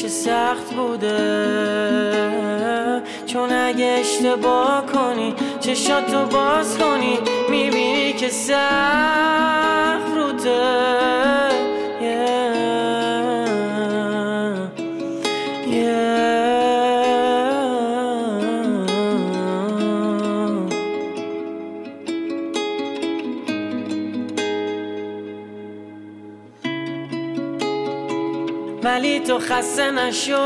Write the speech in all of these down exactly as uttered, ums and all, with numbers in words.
همیشه سخت بوده، چون اگه اشتباه کنی چشاتو باز کنی میبینی که سخت روته. yeah. yeah. ولی تو خسته نشو،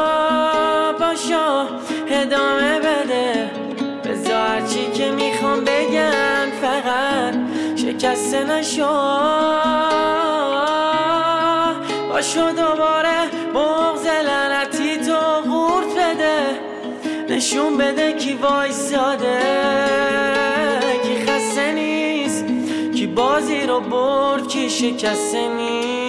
باشو ادامه بده، بذار هرچی که میخوام بگن، فقط شکسته نشو. باشو دوباره بغض لعنتی تو قورت بده، نشون بده کی وایساده، کی خسته نیست، کی بازی رو برد، کی شکسته نیست.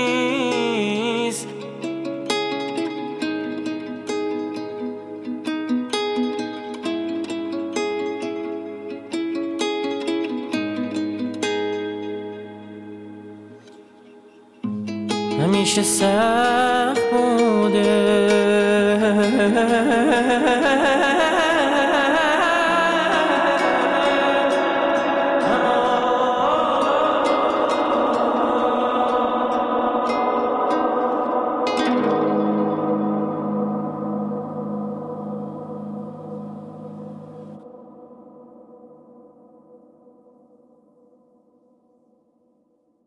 همیشه سخت بوده